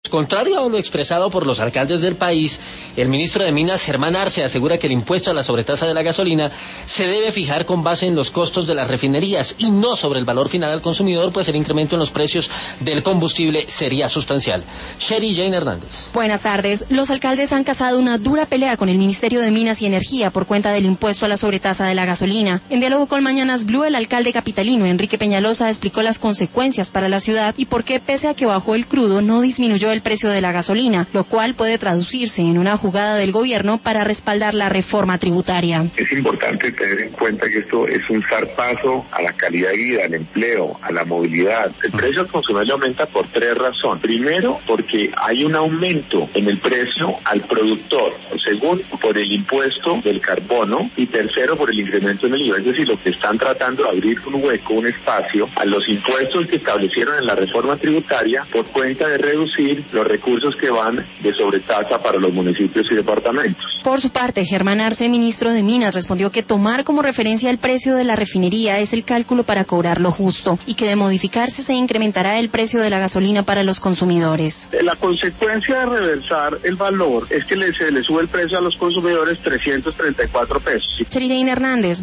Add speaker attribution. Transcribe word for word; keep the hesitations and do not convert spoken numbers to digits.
Speaker 1: Contrario a lo expresado por los alcaldes del país, el ministro de Minas, Germán Arce, asegura que el impuesto a la sobretasa de la gasolina se debe fijar con base en los costos de las refinerías y no sobre el valor final al consumidor, pues el incremento en los precios del combustible sería sustancial. Sherry Jane Hernández.
Speaker 2: Buenas tardes. Los alcaldes han casado una dura pelea con el Ministerio de Minas y Energía por cuenta del impuesto a la sobretasa de la gasolina. En diálogo con Mañanas Blue, el alcalde capitalino, Enrique Peñalosa, explicó las consecuencias para la ciudad y por qué, pese a que bajó el crudo, no disminuyó el precio de la gasolina, lo cual puede traducirse en una jugada del gobierno para respaldar la reforma tributaria.
Speaker 3: Es importante tener en cuenta que esto es un zarpazo a la calidad de vida, al empleo, a la movilidad. El precio al consumidor aumenta por tres razones. Primero, porque hay un aumento en el precio al productor. Segundo, por el impuesto del carbono. Y tercero, por el incremento en el I V A. Es decir, lo que están tratando de abrir un hueco, un espacio a los impuestos que establecieron en la reforma tributaria por cuenta de reducir los recursos recursos que van de sobretasa para los municipios y departamentos.
Speaker 2: Por su parte, Germán Arce, ministro de Minas, respondió que tomar como referencia el precio de la refinería es el cálculo para cobrar lo justo y que de modificarse se incrementará el precio de la gasolina para los consumidores.
Speaker 4: La consecuencia de reversar el valor es que le, se le sube el precio a los consumidores trescientos treinta y cuatro pesos.
Speaker 2: Sherry Jane Hernández.